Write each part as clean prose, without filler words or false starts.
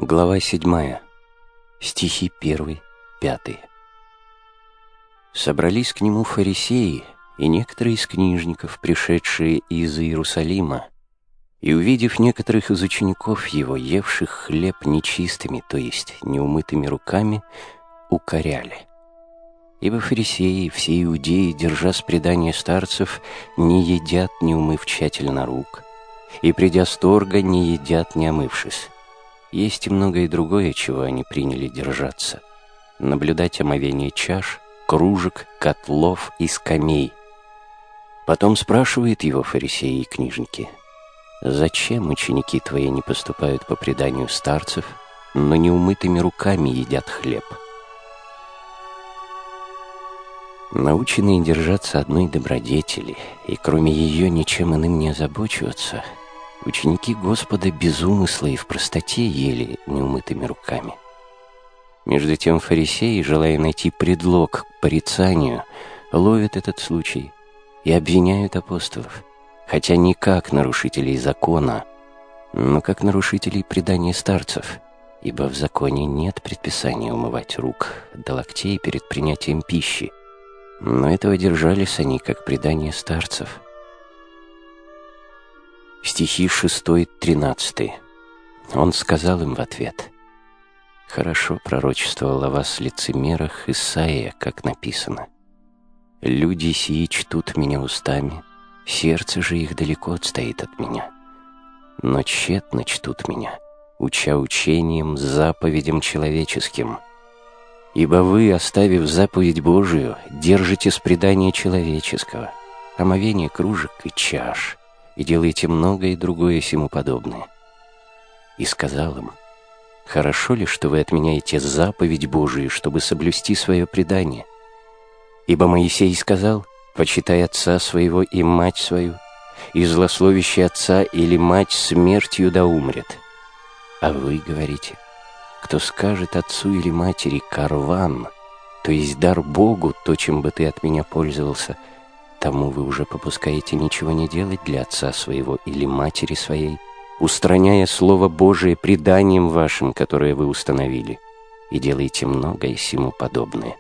Глава 7. Стихи 1, 5. Собрались к нему фарисеи и некоторые из книжников, пришедшие из Иерусалима, и, увидев некоторых из учеников его, евших хлеб нечистыми, то есть неумытыми руками, укоряли. Ибо фарисеи, все иудеи, держа с предания старцев, не едят, не умыв тщательно рук, и, придя с торга, не едят, не омывшись. Есть и многое другое, чего они приняли держаться. Наблюдать омовение чаш, кружек, котлов и скамей. Потом спрашивает его фарисеи и книжники: «Зачем ученики твои не поступают по преданию старцев, но неумытыми руками едят хлеб?» Наученные держаться одной добродетели и кроме ее ничем иным не озабочиваться, ученики Господа без умысла и в простоте ели неумытыми руками. Между тем фарисеи, желая найти предлог к порицанию, ловят этот случай и обвиняют апостолов, хотя не как нарушителей закона, но как нарушителей предания старцев, ибо в законе нет предписания умывать рук до локтей перед принятием пищи, но этого держались они как предание старцев. Стихи 6-13. Он сказал им в ответ: «Хорошо пророчествовал о вас лицемерах Исаия, как написано: люди сии чтут меня устами, сердце же их далеко отстоит от меня. Но тщетно чтут меня, уча учением, заповедям человеческим. Ибо вы, оставив заповедь Божию, держитесь предания человеческого, омовение кружек и чаш, и делаете многое другое сему подобное». И сказал им: «Хорошо ли, что вы отменяете заповедь Божию, чтобы соблюсти свое предание? Ибо Моисей сказал: почитай отца своего и мать свою, и злословящий отца или мать смертью да умрет. А вы говорите: кто скажет отцу или матери карван, то есть дар Богу, то, чем бы ты от меня пользовался, тому вы уже попускаете ничего не делать для отца своего или матери своей, устраняя Слово Божие преданием вашим, которое вы установили, и делаете многое сему подобное».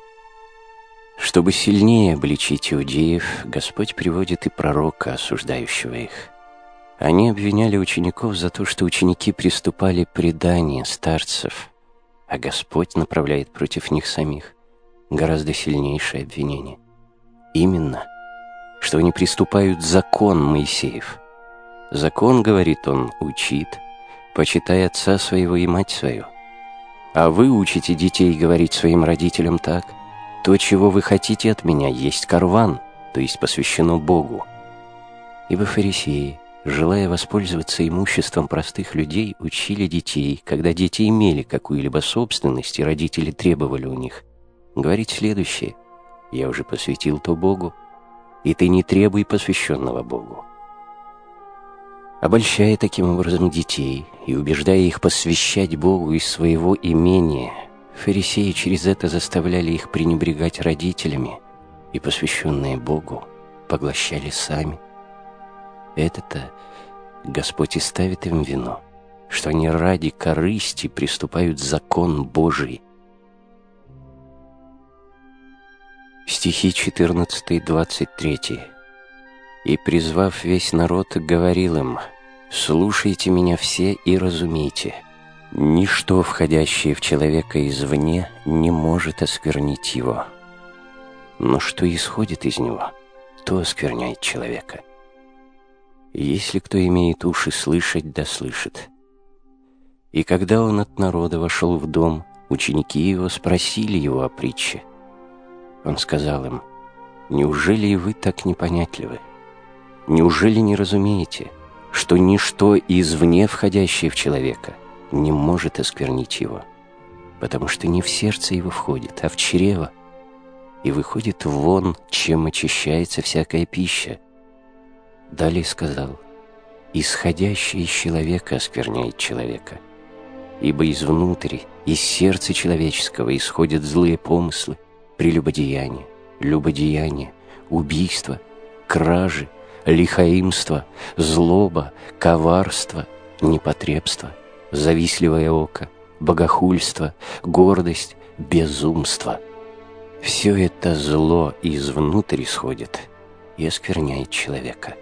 Чтобы сильнее обличить иудеев, Господь приводит и пророка, осуждающего их. Они обвиняли учеников за то, что ученики приступали предание старцев, а Господь направляет против них самих гораздо сильнейшее обвинение. Именно, что они приступают закон Моисеев. Закон, говорит он, учит: почитай отца своего и мать свою. А вы учите детей говорить своим родителям так: то, чего вы хотите от меня, есть карван, то есть посвящено Богу. Ибо фарисеи, желая воспользоваться имуществом простых людей, учили детей, когда дети имели какую-либо собственность и родители требовали у них, говорить следующее: «Я уже посвятил то Богу, и ты не требуй посвященного Богу». Обольщая таким образом детей и убеждая их посвящать Богу из своего имения, фарисеи через это заставляли их пренебрегать родителями, и посвященные Богу поглощали сами. Это-то Господь и ставит им вину, что они ради корысти приступают закон Божий. Стихи 14-23. «И, призвав весь народ, говорил им: слушайте меня все и разумейте. Ничто, входящее в человека извне, не может осквернить его. Но что исходит из него, то оскверняет человека. Если кто имеет уши слышать, да слышит». И когда он от народа вошел в дом, ученики его спросили его о притче. Он сказал им: «Неужели и вы так непонятливы? Неужели не разумеете, что ничто извне входящее в человека не может осквернить его, потому что не в сердце его входит, а в чрево, и выходит вон, чем очищается всякая пища». Далее сказал: «Исходящее из человека оскверняет человека, ибо изнутри, из сердца человеческого исходят злые помыслы, прелюбодеяние, любодеяние, убийство, кражи, лихоимство, злоба, коварство, непотребство, завистливое око, богохульство, гордость, безумство. Все это зло извнутрь исходит и оскверняет человека.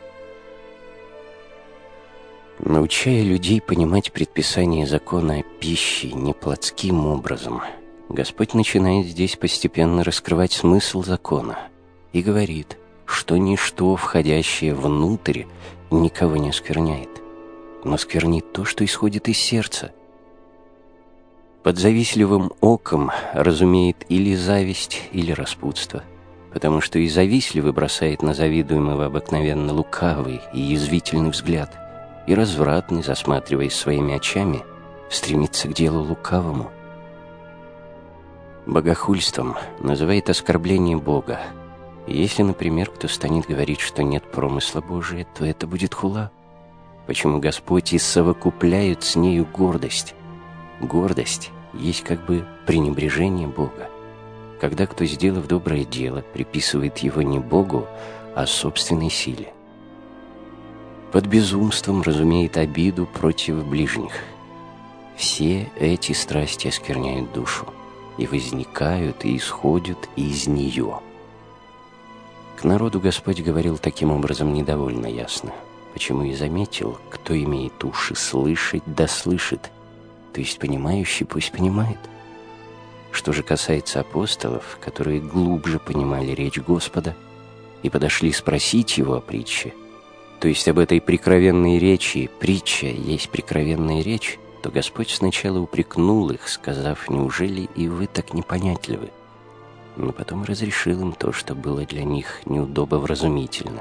Научая людей понимать предписание закона о пище не плотским образом, Господь начинает здесь постепенно раскрывать смысл закона и говорит, что ничто, входящее внутрь, никого не оскверняет, но сквернит то, что исходит из сердца. Под завистливым оком разумеет или зависть, или распутство, потому что и завистливый бросает на завидуемого обыкновенно лукавый и язвительный взгляд, и развратный, засматриваясь своими очами, стремится к делу лукавому. Богохульством называет оскорбление Бога. И если, например, кто станет говорить, что нет промысла Божия, то это будет хула. Почему Господь и совокупляет с нею гордость? Гордость есть как бы пренебрежение Бога. Когда кто, сделав доброе дело, приписывает его не Богу, а собственной силе. Под безумством разумеет обиду против ближних. Все эти страсти оскверняют душу и возникают и исходят из нее. К народу Господь говорил таким образом недовольно ясно, почему и заметил, кто имеет уши слышать, да слышит, то есть понимающий пусть понимает. Что же касается апостолов, которые глубже понимали речь Господа и подошли спросить его о притче, то есть об этой прикровенной речи, притча есть прикровенная речь, то Господь сначала упрекнул их, сказав: «Неужели и вы так непонятливы?» Но потом разрешил им то, что было для них неудобовразумительно.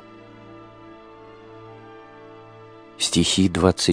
Стихи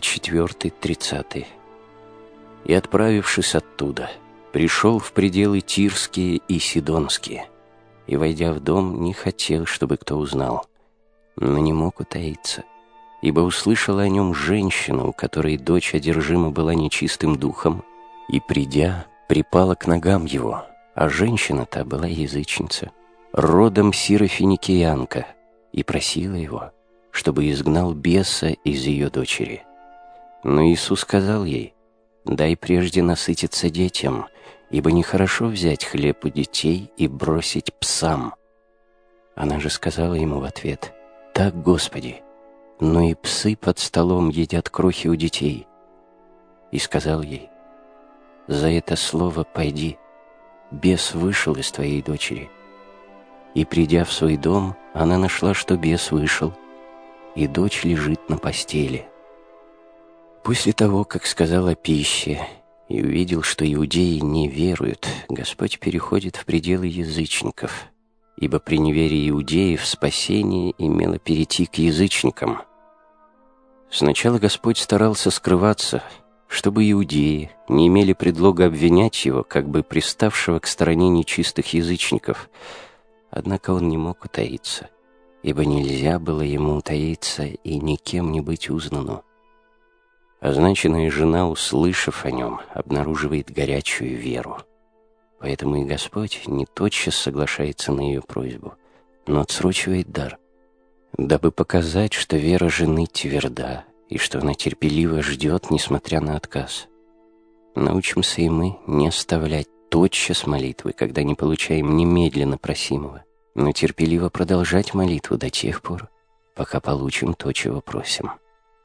24-30. «И, отправившись оттуда, пришел в пределы Тирские и Сидонские, и, войдя в дом, не хотел, чтобы кто узнал, но не мог утаиться, ибо услышала о нем женщина, у которой дочь одержима была нечистым духом, и, придя, припала к ногам его, а женщина-то была язычница, родом сирофиникиянка, и просила его, чтобы изгнал беса из ее дочери. Но Иисус сказал ей: «Дай прежде насытиться детям, ибо нехорошо взять хлеб у детей и бросить псам». Она же сказала ему в ответ: «Так, Господи, но и псы под столом едят крохи у детей». И сказал ей: «За это слово пойди, бес вышел из твоей дочери». И, придя в свой дом, она нашла, что бес вышел, и дочь лежит на постели. После того, как сказал о пище и увидел, что иудеи не веруют, Господь переходит в пределы язычников, ибо при неверии иудеев спасение имело перейти к язычникам. Сначала Господь старался скрываться, чтобы иудеи не имели предлога обвинять его, как бы приставшего к стороне нечистых язычников. Однако он не мог утаиться, ибо нельзя было ему утаиться и никем не быть узнанным. Означенная жена, услышав о нем, обнаруживает горячую веру. Поэтому и Господь не тотчас соглашается на ее просьбу, но отсрочивает дар, дабы показать, что вера жены тверда и что она терпеливо ждет, несмотря на отказ. Научимся и мы не оставлять тотчас молитвы, когда не получаем немедленно просимого, но терпеливо продолжать молитву до тех пор, пока получим то, чего просим.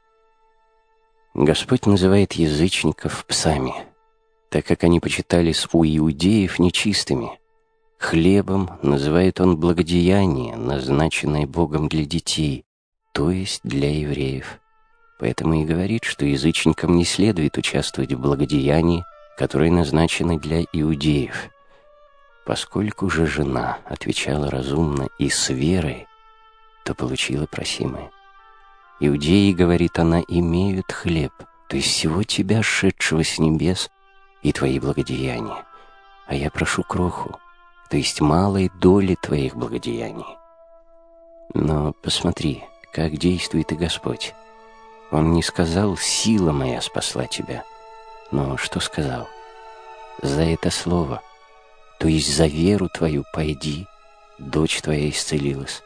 Господь называет язычников псами, так как они почитались у иудеев нечистыми. Хлебом называет он благодеяние, назначенное Богом для детей, то есть для евреев. Поэтому и говорит, что язычникам не следует участвовать в благодеянии, которое назначено для иудеев. Поскольку же жена отвечала разумно и с верой, то получила просимое. Иудеи, говорит она, имеют хлеб, то есть всего тебя, шедшего с небес, и твои благодеяния. А я прошу кроху, то есть малой доли твоих благодеяний. Но посмотри, как действует и Господь. Он не сказал: «Сила моя спасла тебя», но что сказал? «За это слово, то есть за веру твою пойди, дочь твоя исцелилась».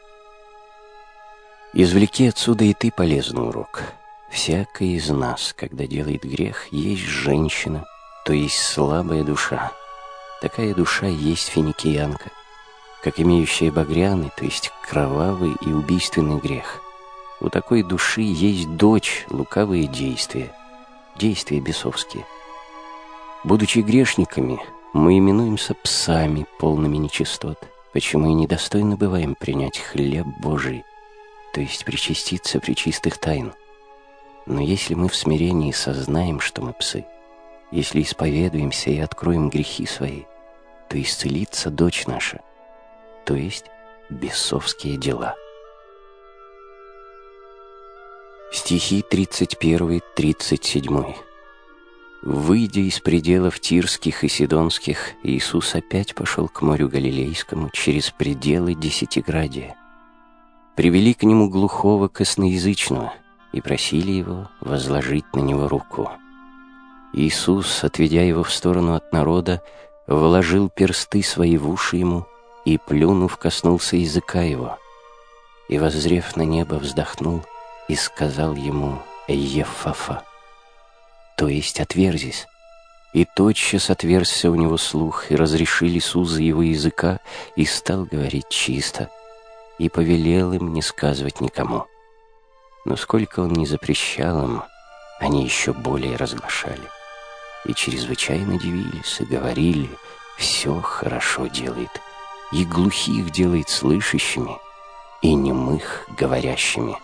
Извлеки отсюда и ты полезный урок. Всякий из нас, когда делает грех, есть женщина, то есть слабая душа. Такая душа есть финикиянка, как имеющая багряный, то есть кровавый и убийственный грех. У такой души есть дочь, лукавые действия бесовские. Будучи грешниками, мы именуемся псами, полными нечистот, почему и недостойно бываем принять хлеб Божий, то есть причаститься пречистых тайн. Но если мы в смирении сознаем, что мы псы, если исповедуемся и откроем грехи свои, то исцелится дочь наша, то есть бесовские дела. Стихи 31-37. Выйдя из пределов Тирских и Сидонских, Иисус опять пошел к морю Галилейскому через пределы Десятиградия. Привели к нему глухого косноязычного и просили его возложить на него руку. Иисус, отведя его в сторону от народа, вложил персты свои в уши ему и, плюнув, коснулся языка его. И, воззрев на небо, вздохнул и сказал ему «Еффафа», то есть «отверзись». И тотчас отверзся у него слух, и разрешились узы его языка, и стал говорить чисто, и повелел им не сказывать никому. Но сколько он не запрещал им, они еще более разглашали. И чрезвычайно дивились, и говорили: «Все хорошо делает, и глухих делает слышащими, и немых говорящими».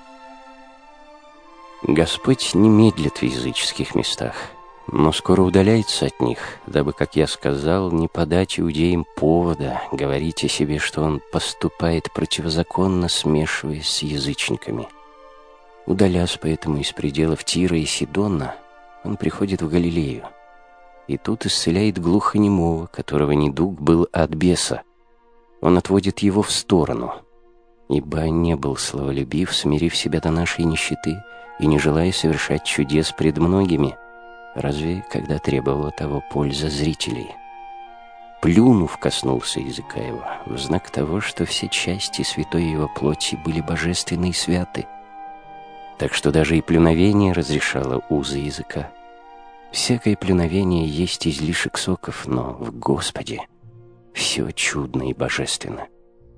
Господь не медлит в языческих местах, но скоро удаляется от них, дабы, как я сказал, не подать иудеям повода говорить о себе, что он поступает противозаконно, смешиваясь с язычниками. Удалясь поэтому из пределов Тира и Сидона, он приходит в Галилею, и тут исцеляет глухонемого, которого недуг был от беса. Он отводит его в сторону, ибо не был славолюбив, смирив себя до нашей нищеты и не желая совершать чудес пред многими, разве когда требовала того польза зрителей. Плюнув, коснулся языка его, в знак того, что все части святой его плоти были божественны и святы, так что даже и плюновение разрешало узы языка. Всякое плюновение есть излишек соков, но в Господе все чудно и божественно.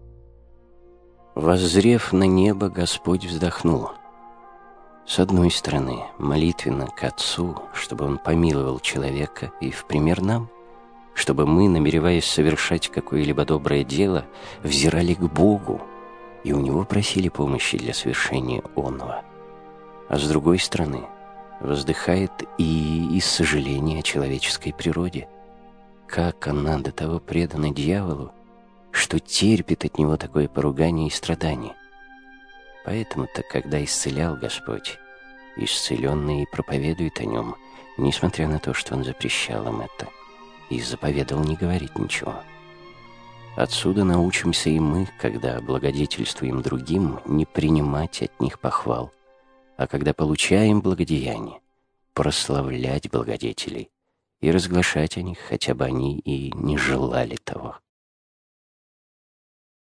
Воззрев на небо, Господь вздохнул. С одной стороны, молитвенно к Отцу, чтобы Он помиловал человека, и в пример нам, чтобы мы, намереваясь совершать какое-либо доброе дело, взирали к Богу и у Него просили помощи для совершения оного. А с другой стороны, воздыхает и из сожаления о человеческой природе, как она до того предана дьяволу, что терпит от него такое поругание и страдание. Поэтому-то, когда исцелял Господь, исцеленные проповедуют о нем, несмотря на то, что Он запрещал им это, и заповедал не говорить ничего. Отсюда научимся и мы, когда благодетельствуем другим, не принимать от них похвал, а когда получаем благодеяние, прославлять благодетелей и разглашать о них, хотя бы они и не желали того.